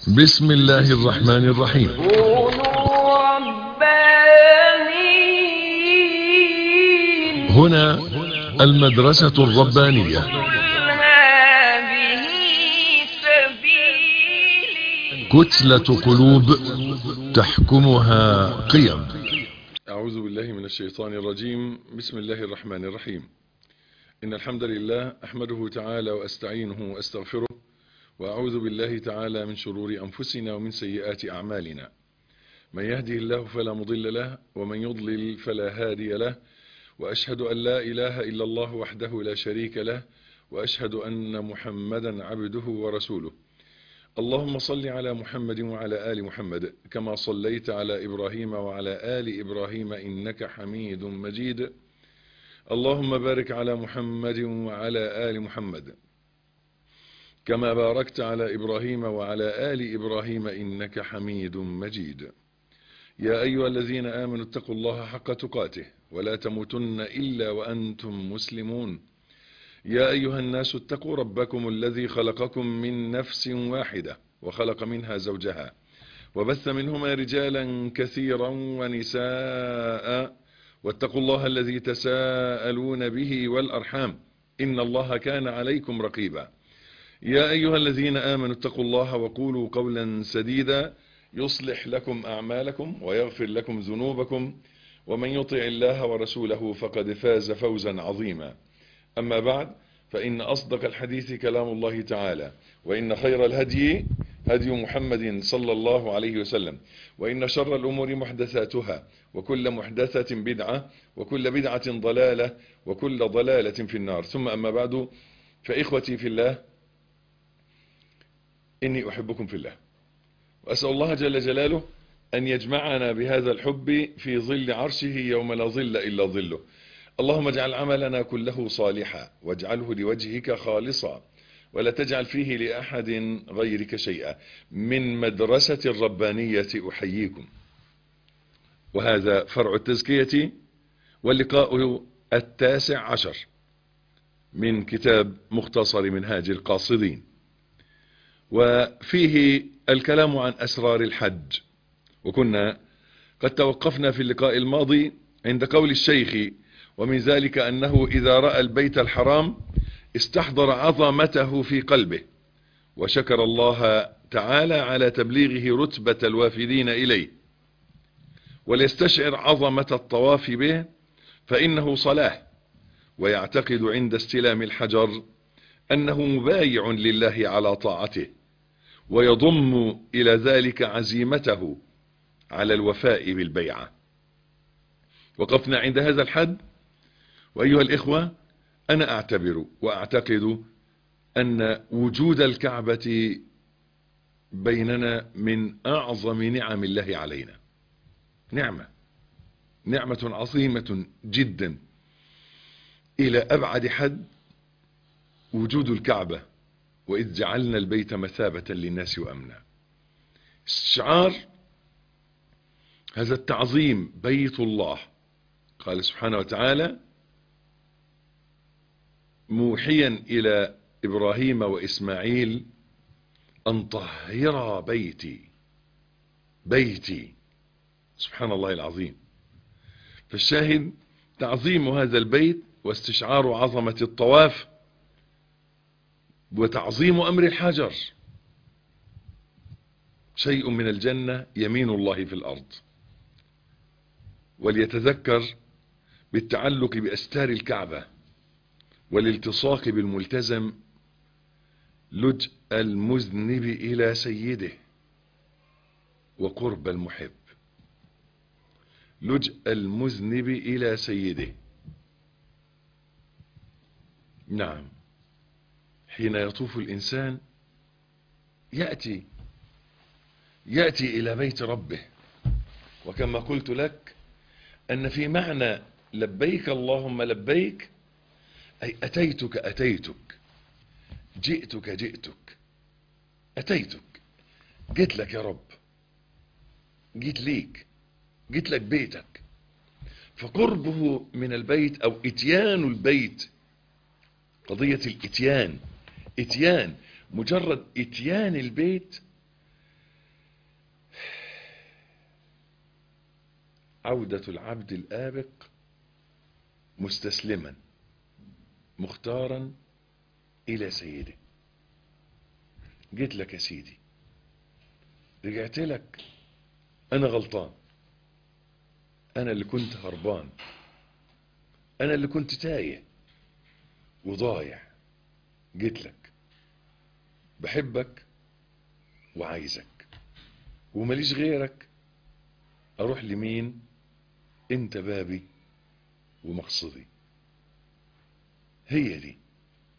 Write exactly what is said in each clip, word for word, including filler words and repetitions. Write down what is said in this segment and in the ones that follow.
بسم الله الرحمن الرحيم. كونوا ربانيين. هنا المدرسة الربانية. هذه سبيلي. كتلة قلوب تحكمها قيم. أعوذ بالله من الشيطان الرجيم. بسم الله الرحمن الرحيم. إن الحمد لله أحمده تعالى وأستعينه وأستغفره، وأعوذ بالله تعالى من شرور أنفسنا ومن سيئات أعمالنا. من يهده الله فلا مضل له، ومن يضلل فلا هادي له، وأشهد أن لا إله إلا الله وحده لا شريك له، وأشهد أن محمدا عبده ورسوله. اللهم صل على محمد وعلى آل محمد كما صليت على إبراهيم وعلى آل إبراهيم إنك حميد مجيد. اللهم بارك على محمد وعلى آل محمد كما باركت على إبراهيم وعلى آل إبراهيم إنك حميد مجيد. يا أيها الذين آمنوا اتقوا الله حق تقاته ولا تموتن إلا وأنتم مسلمون. يا أيها الناس اتقوا ربكم الذي خلقكم من نفس واحدة وخلق منها زوجها وبث منهما رجالا كثيرا ونساء، واتقوا الله الذي تساءلون به والأرحام إن الله كان عليكم رقيبا. يا أيها الذين آمنوا اتقوا الله وقولوا قولا سديدا يصلح لكم أعمالكم ويغفر لكم ذنوبكم، ومن يطع الله ورسوله فقد فاز فوزا عظيما. أما بعد، فإن أصدق الحديث كلام الله تعالى، وإن خير الهدي هدي محمد صلى الله عليه وسلم، وإن شر الأمور محدثاتها، وكل محدثة بدعة، وكل بدعة ضلالة، وكل ضلالة في النار. ثم أما بعد، فإخوتي في الله، إني أحبكم في الله، وأسأل الله جل جلاله أن يجمعنا بهذا الحب في ظل عرشه يوم لا ظل إلا ظله. اللهم اجعل عملنا كله صالحا، واجعله لوجهك خالصا، ولا تجعل فيه لأحد غيرك شيئا. من مدرسة الربانية أحييكم، وهذا فرع التزكية، واللقاء التاسع عشر من كتاب مختصر منهاج القاصدين، وفيه الكلام عن أسرار الحج. وكنا قد توقفنا في اللقاء الماضي عند قول الشيخ: ومن ذلك أنه إذا رأى البيت الحرام استحضر عظمته في قلبه، وشكر الله تعالى على تبليغه رتبة الوافدين إليه، وليستشعر عظمة الطواف به فإنه صلاة، ويعتقد عند استلام الحجر أنه مبايع لله على طاعته، ويضم إلى ذلك عزيمته على الوفاء بالبيعة. وقفنا عند هذا الحد، وأيها الإخوة، أنا أعتبر وأعتقد أن وجود الكعبة بيننا من أعظم نعم الله علينا، نعمة نعمة عظيمة جدا إلى أبعد حد. وجود الكعبة: وإذ جعلنا البيت مثابة للناس وأمنا. استشعار هذا التعظيم، بيت الله. قال سبحانه وتعالى موحيا إلى إبراهيم وإسماعيل: أن طهر بيتي بيتي. سبحان الله العظيم. فالشاهد تعظيم هذا البيت، واستشعار عظمة الطواف، وتعظيم أمر الحجر. شيء من الجنة يمين الله في الأرض. وليتذكر بالتعلق بأستار الكعبة والالتصاق بالملتزم لجأ المذنب إلى سيده وقرب المحب. لجأ المذنب إلى سيده. نعم، حين يطوف الإنسان يأتي يأتي إلى بيت ربه. وكما قلت لك أن في معنى لبيك اللهم لبيك، أي أتيتك أتيتك جئتك جئتك أتيتك، جيت لك يا رب، جيت ليك، جيت لك بيتك. فقربه من البيت أو إتيان البيت، قضية الإتيان، إتيان، مجرد إتيان البيت عودة العبد الآبق مستسلما مختارا إلى سيده. جيت لك يا سيدي، رجعت لك، أنا غلطان، أنا اللي كنت هربان، أنا اللي كنت تايه وضايع. جيت لك بحبك وعايزك ومليش غيرك، أروح لمين؟ أنت بابي ومقصدي. هي دي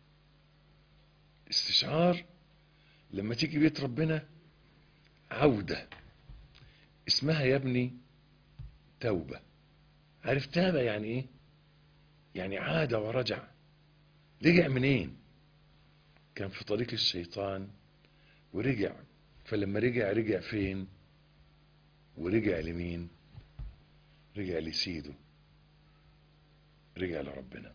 استشعار لما تيجي بيت ربنا. عودة اسمها يا ابني توبة. عارف تاب يعني ايه؟ يعني عاد ورجع. رجع منين؟ كان في طريق الشيطان ورجع. فلما رجع رجع فين؟ ورجع لمين؟ رجع لسيده، رجع لربنا.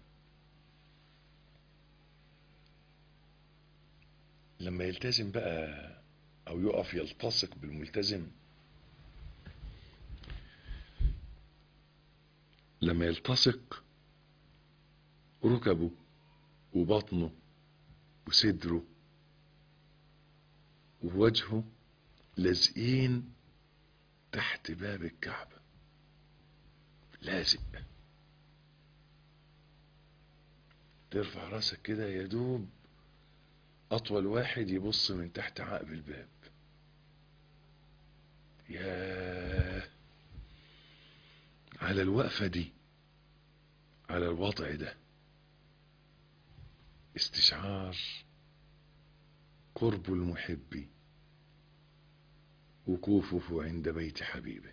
لما يلتزم بقى او يقف يلتصق بالملتزم، لما يلتصق ركبه وبطنه وصدره ووجهه لازقين تحت باب الكعبة، لازق. ترفع راسك كده يا دوب اطول واحد يبص من تحت عقب الباب. يا على الوقفة دي، على الوضع ده، استشعار قرب المحب وقوفه عند بيت حبيبه.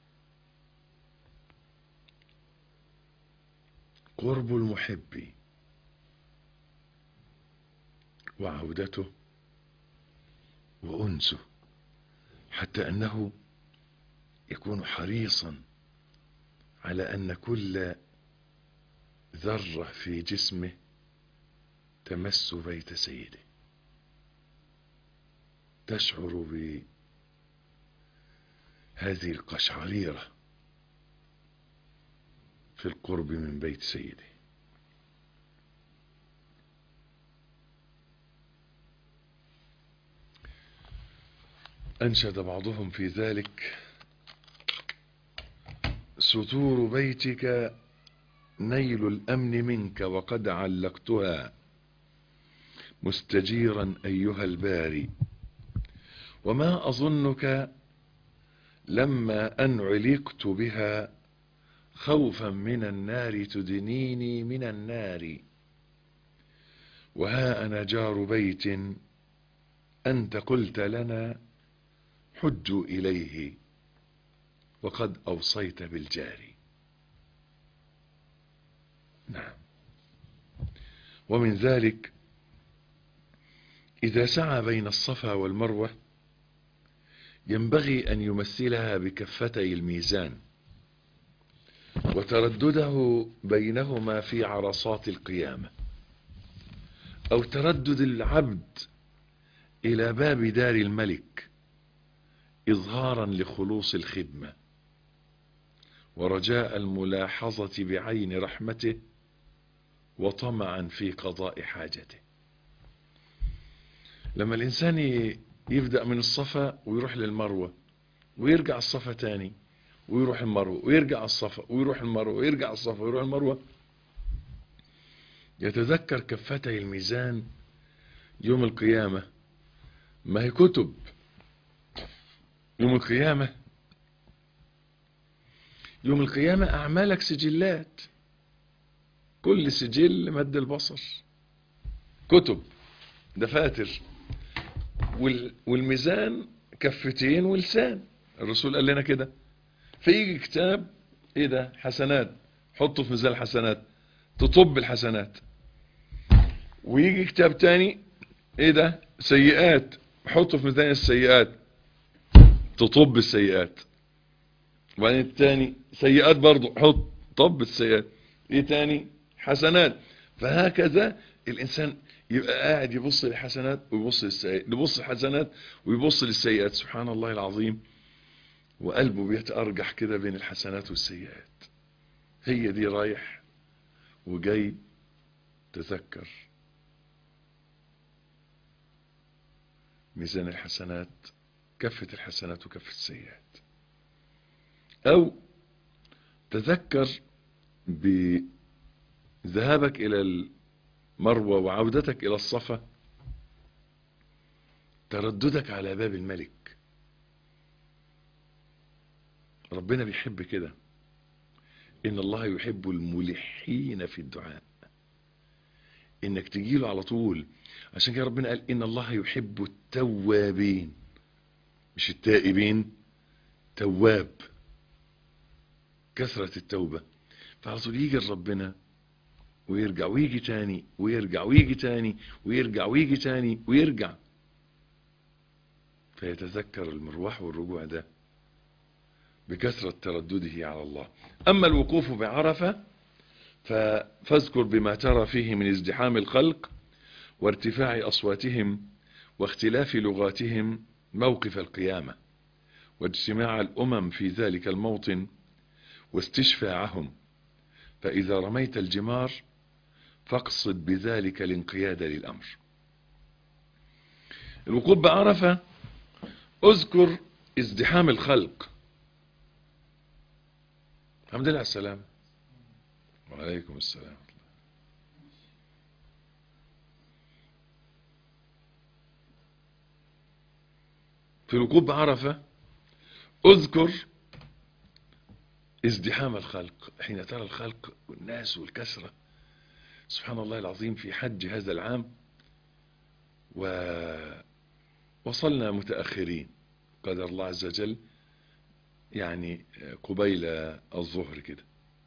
قرب المحب وعودته وأنسه، حتى أنه يكون حريصا على أن كل ذرة في جسمه تمس بيت سيده. تشعر بهذه القشعريرة في القرب من بيت سيده. أنشد بعضهم في ذلك: ستور بيتك نيل الأمن منك، وقد علقتها مستجيرا أيها الباري، وما أظنك لما أن علقت بها خوفا من النار تدنيني من النار. وها أنا جار بيت أنت قلت لنا حجوا إليه، وقد أوصيت بالجار. نعم. ومن ذلك إذا سعى بين الصفا والمروة ينبغي أن يمثلها بكفتي الميزان، وتردده بينهما في عرصات القيامة، أو تردد العبد إلى باب دار الملك إظهارا لخلوص الخدمة ورجاء الملاحظة بعين رحمته وطمعا في قضاء حاجته. لما الإنسان يبدأ من الصفا ويروح للمروة ويرجع الصفا تاني ويروح المروة ويرجع الصفا ويروح المروة ويرجع الصفا ويروح المروة، يتذكر كفتي الميزان يوم القيامة. ما هي كتب يوم القيامة. يوم القيامة أعمالك سجلات، كل سجل مد البصر، كتب دفاتر، والميزان كفتين ولسان. الرسول قال لنا كده. فيجي كتاب ايه ده؟ حسنات، حطه في ميزان الحسنات تطب الحسنات. ويجي كتاب تاني ايه ده؟ سيئات، حطه في ميزان السيئات تطب السيئات. وبعدين التاني سيئات برضو، حط طب السيئات. ايه تاني؟ حسنات. فهكذا الانسان يبقى قاعد يبص للحسنات ويبص للسيئات، يبص للحسنات ويبص للسيئات. سبحان الله العظيم. وقلبه بيتأرجح كده بين الحسنات والسيئات. هي دي رايح وجاي. تذكر ميزان الحسنات، كفة الحسنات وكفة السيئات. او تذكر بذهابك الى المروة وعودتك الى الصفا، ترددك على باب الملك. ربنا بيحب كده، ان الله يحب الملحين في الدعاء، انك تجيله على طول. عشان كده ربنا قال ان الله يحب التوابين، مش التائبين، تواب، كثرة التوبة. فعلى طول يجي ربنا ويرجع ويجي تاني ويرجع ويجي تاني ويرجع ويجي تاني ويرجع. فيتذكر المروح والرجوع ده بكثرة تردده على الله. أما الوقوف بعرفة فاذكر بما ترى فيه من ازدحام الخلق وارتفاع أصواتهم واختلاف لغاتهم موقف القيامة، واجتماع الأمم في ذلك الموطن واستشفاعهم. فإذا رميت الجمار فاقصد بذلك الانقياد للأمر. الوقوف بعرفة اذكر ازدحام الخلق. الحمد لله على السلام. وعليكم السلام. في الوقوف بعرفة اذكر ازدحام الخلق. حين ترى الخلق والناس والكسرة، سبحان الله العظيم. في حج هذا العام ووصلنا متأخرين قدر الله عز وجل، يعني قبيل الظهر كده.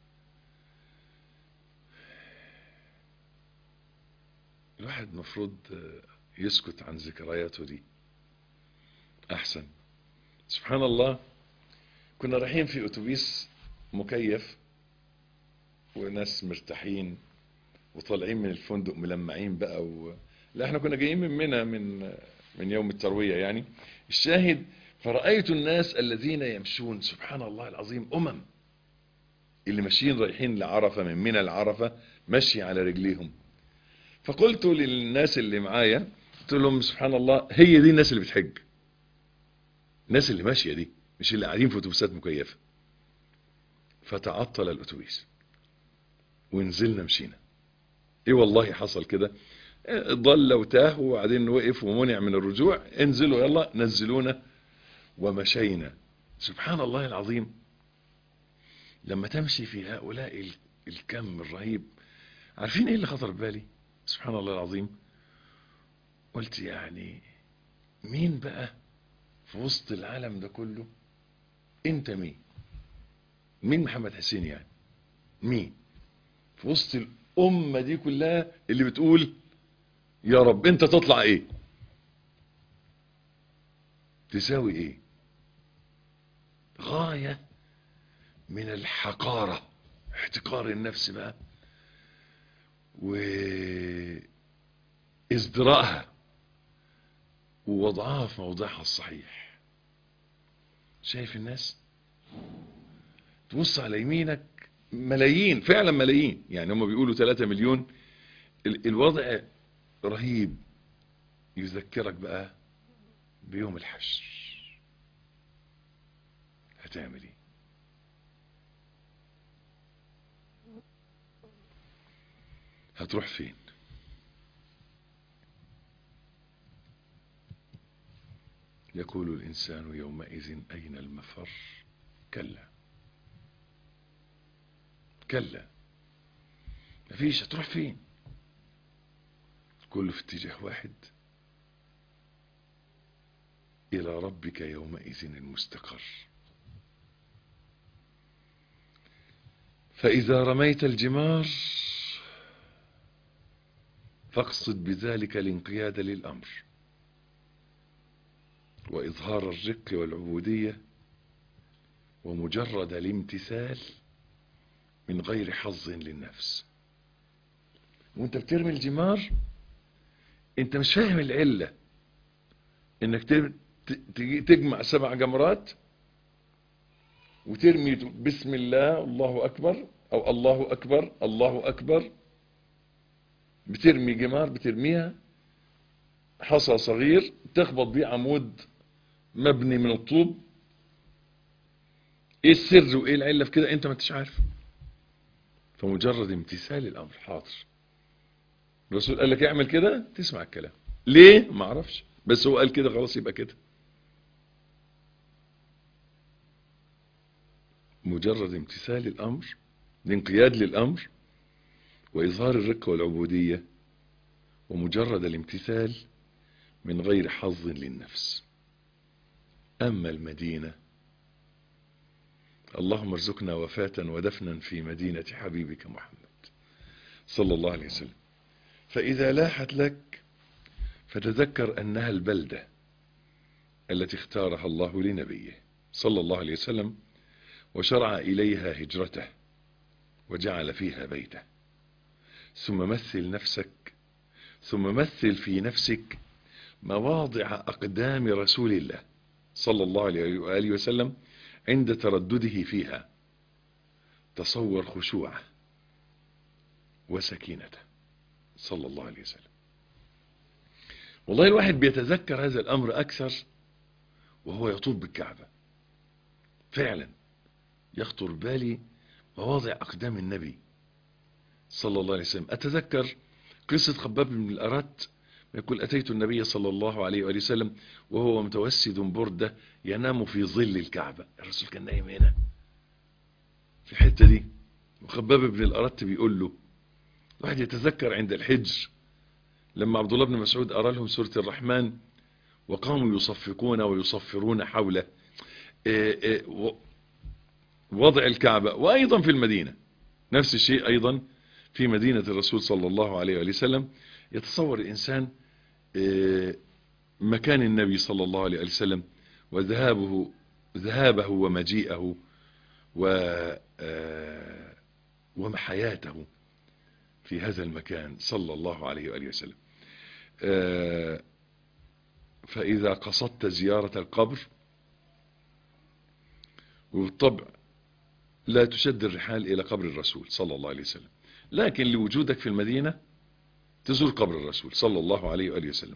الواحد مفروض يسكت عن ذكرياته دي احسن. سبحان الله، كنا رايحين في اتوبيس مكيف وناس مرتاحين وطالعين من الفندق ملمعين بقى و... لا احنا كنا جايين من منى من من يوم التروية يعني. الشاهد، فرأيت الناس الذين يمشون، سبحان الله العظيم، امم اللي ماشيين رايحين لعرفة من منى لعرفة ماشي على رجليهم. فقلت للناس اللي معايا، قلت لهم سبحان الله، هي دي الناس اللي بتحج، الناس اللي ماشية دي، مش اللي قاعدين في اتوبيسات مكيفة. فتعطل الاتوبيس ونزلنا مشينا. ايه والله حصل كده، ضل وتاه وبعدين وقف ومنع من الرجوع. انزلوا يلا، نزلونا ومشينا. سبحان الله العظيم، لما تمشي في هؤلاء الكم الرهيب. عارفين ايه اللي خطر ببالي؟ سبحان الله العظيم، قلت يعني مين بقى في وسط العالم ده كله؟ انت مين؟ مين محمد حسين يعني؟ مين في وسط الامة دي كلها اللي بتقول يا رب انت تطلع ايه؟ تساوي ايه؟ غاية من الحقارة، احتقار النفس بقى وازدراءها ووضعها في موضعها الصحيح. شايف الناس؟ تبص على يمينك ملايين، فعلا ملايين، يعني هم بيقولوا ثلاثة مليون. الوضع رهيب. يذكرك بقى بيوم الحشر. هتعمل ايه؟ هتروح فين؟ يقول الإنسان يومئذ أين المفر. كلا كلا، مفيش. هتروح فين؟ كله في اتجاه واحد، إلى ربك يومئذ المستقر. فإذا رميت الجمار فاقصد بذلك الانقياد للأمر وإظهار الرق والعبودية ومجرد الامتثال من غير حظ للنفس. وانت بترمي الجمار انت مش فاهم العلة انك تجمع سبع جمرات وترمي بسم الله الله أكبر أو الله أكبر الله أكبر، بترمي جمار، بترميها حصى صغير تخبط بيه عمود مبني من الطوب. ايه السر وايه العلة في كده؟ انت ما انتش عارف. فمجرد امتثال الامر، حاضر الرسول قال لك اعمل كده، تسمع الكلام. ليه؟ ما اعرفش، بس هو قال كده خلاص يبقى كده. مجرد امتثال الامر، الانقياد للامر واظهار الرقة والعبودية، ومجرد الامتثال من غير حظ للنفس. اما المدينة، اللهم ارزقنا وفاة ودفنا في مدينة حبيبك محمد صلى الله عليه وسلم. فإذا لاحت لك فتذكر أنها البلدة التي اختارها الله لنبيه صلى الله عليه وسلم، وشرع إليها هجرته وجعل فيها بيته. ثم مثل نفسك ثم مثل في نفسك مواضع أقدام رسول الله صلى الله عليه وآله وسلم عند تردده فيها. تصور خشوعه وسكينته صلى الله عليه وسلم. والله الواحد بيتذكر هذا الأمر أكثر وهو يطوف بالكعبة. فعلا يخطر بالي مواضع أقدام النبي صلى الله عليه وسلم. أتذكر قصة خباب بن الأرت يقول أتيت النبي صلى الله عليه وآله وسلم وهو متوسد بردة ينام في ظل الكعبة. الرسول كان نايم هنا في الحتة دي، وخباب بن الأرت بيقول له. واحد يتذكر عند الحج لما عبد الله بن مسعود أرى لهم سورة الرحمن وقاموا يصفقون ويصفرون حوله وضع الكعبة. وأيضا في المدينة نفس الشيء، أيضا في مدينة الرسول صلى الله عليه وسلم. يتصور الإنسان مكان النبي صلى الله عليه وسلم وذهابه ذهابه ومجيئه وحياته في هذا المكان صلى الله عليه وآله وسلم. فإذا قصدت زيارة القبر، وبالطبع لا تشد الرحال إلى قبر الرسول صلى الله عليه وسلم، لكن لوجودك في المدينة تزور قبر الرسول صلى الله عليه وآله وسلم،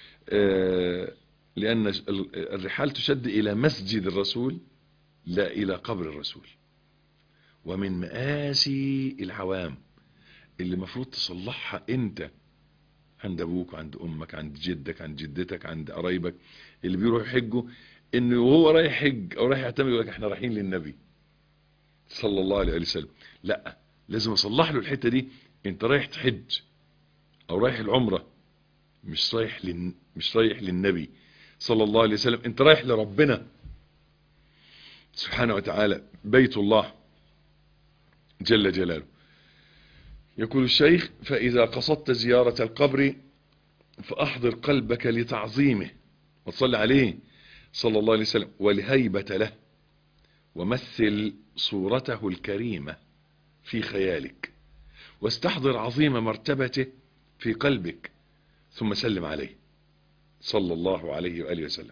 لأن الرحال تشد إلى مسجد الرسول لا إلى قبر الرسول. ومن مآسي العوام اللي مفروض تصلحها انت عند ابوك وعند امك عند جدك عند جدتك عند قرايبك اللي بيروحوا يحجوا، انه وهو رايح حج او رايح يعتمر يقول لك احنا رايحين للنبي صلى الله عليه وسلم. لا، لازم اصلح له الحته دي. انت رايح تحج او رايح العمره، مش رايح لن... مش رايح للنبي صلى الله عليه وسلم، انت رايح لربنا سبحانه وتعالى، بيت الله جل جلاله. يقول الشيخ فإذا قصدت زيارة القبر فأحضر قلبك لتعظيمه وتصلي عليه صلى الله عليه وسلم ولهيبة له، ومثل صورته الكريمة في خيالك، واستحضر عظيم مرتبته في قلبك، ثم سلم عليه صلى الله عليه وآله وسلم.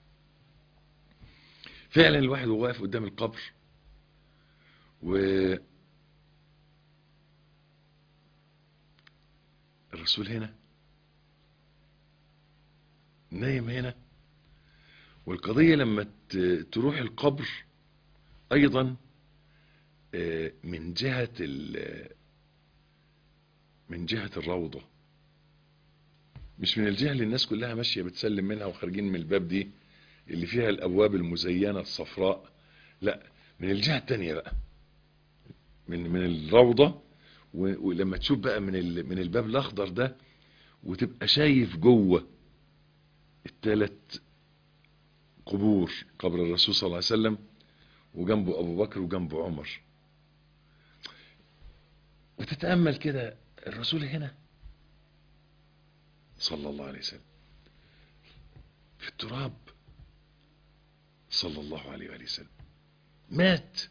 فعلا الواحد وهو واقف قدام القبر و الرسول هنا نايم هنا، والقضية لما تروح القبر ايضا من جهة من جهة الروضة، مش من الجهة اللي الناس كلها ماشية بتسلم منها وخارجين من الباب دي اللي فيها الابواب المزينة الصفراء، لا، من الجهة التانية بقى، من من الروضة. ولما تشوف بقى من من الباب الاخضر ده وتبقى شايف جوه الثلاث قبور، قبر الرسول صلى الله عليه وسلم وجنبه ابو بكر وجنبه عمر، وتتأمل كده الرسول هنا صلى الله عليه وسلم في التراب صلى الله عليه وآله وسلم، مات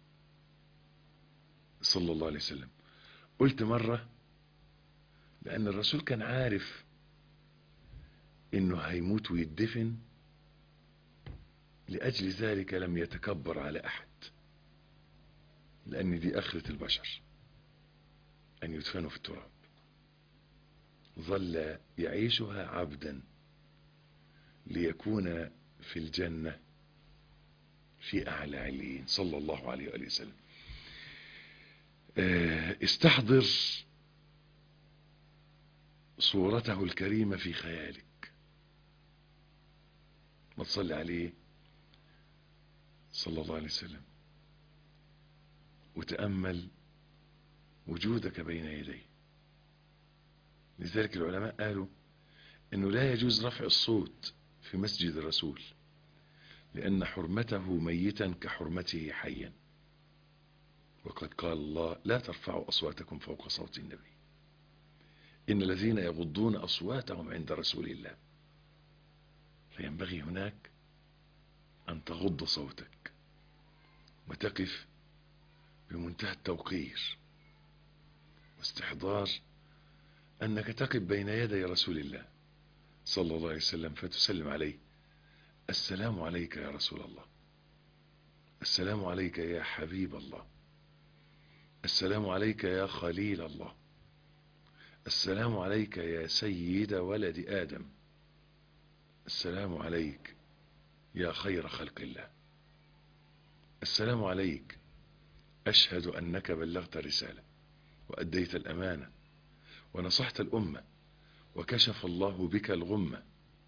صلى الله عليه وسلم. قلت مرة لأن الرسول كان عارف إنه هيموت ويدفن لأجل ذلك لم يتكبر على أحد، لأن دي آخرة البشر أن يدفنوا في التراب. ظل يعيشها عبدا ليكون في الجنة في أعلى عليين صلى الله عليه وآله وسلم. استحضر صورته الكريمة في خيالك، ما تصلي عليه صلى الله عليه وسلم، وتأمل وجودك بين يديه. لذلك العلماء قالوا انه لا يجوز رفع الصوت في مسجد الرسول، لأن حرمته ميتا كحرمته حيا، وقد قال الله لا ترفعوا أصواتكم فوق صوت النبي، إن الذين يغضون أصواتهم عند رسول الله. فينبغي هناك أن تغض صوتك وتقف بمنتهى التوقير واستحضار أنك تقف بين يدي رسول الله صلى الله عليه وسلم فتسلم عليه: السلام عليك يا رسول الله، السلام عليك يا حبيب الله، السلام عليك يا خليل الله، السلام عليك يا سيد ولد آدم، السلام عليك يا خير خلق الله، السلام عليك أشهد أنك بلغت الرسالة وأديت الأمانة ونصحت الأمة وكشف الله بك الغمة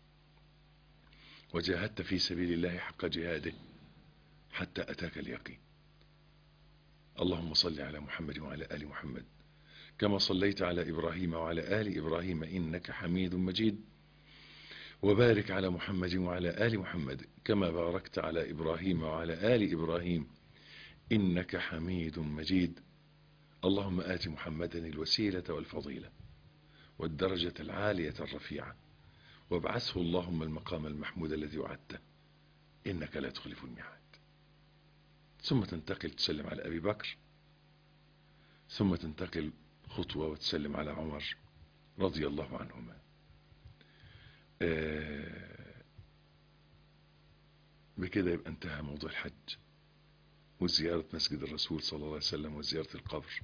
وجاهدت في سبيل الله حق جهاده حتى أتاك اليقين. اللهم صل على محمد وعلى آل محمد كما صليت على إبراهيم وعلى آل إبراهيم إنك حميد مجيد، وبارك على محمد وعلى آل محمد كما باركت على إبراهيم وعلى آل إبراهيم إنك حميد مجيد. اللهم آت محمدا الوسيلة والفضيلة والدرجة العالية الرفيعة وابعثه اللهم المقام المحمود الذي وعدته إنك لا تخلف الميعاد. ثم تنتقل تسلم على أبي بكر، ثم تنتقل خطوة وتسلم على عمر رضي الله عنهما. بكده يبقى انتهى موضوع الحج وزيارة مسجد الرسول صلى الله عليه وسلم وزيارة القبر،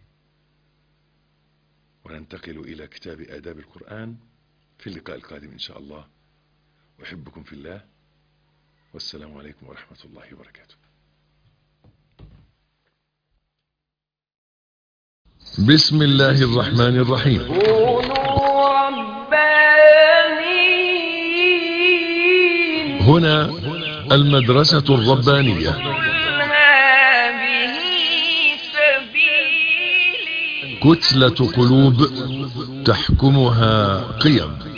وننتقل إلى كتاب آداب القرآن في اللقاء القادم إن شاء الله. أحبكم في الله، والسلام عليكم ورحمة الله وبركاته. بسم الله الرحمن الرحيم. كونوا ربانيين. هنا المدرسة الربانية. هذه سبيلي. كتلة قلوب تحكمها قيم.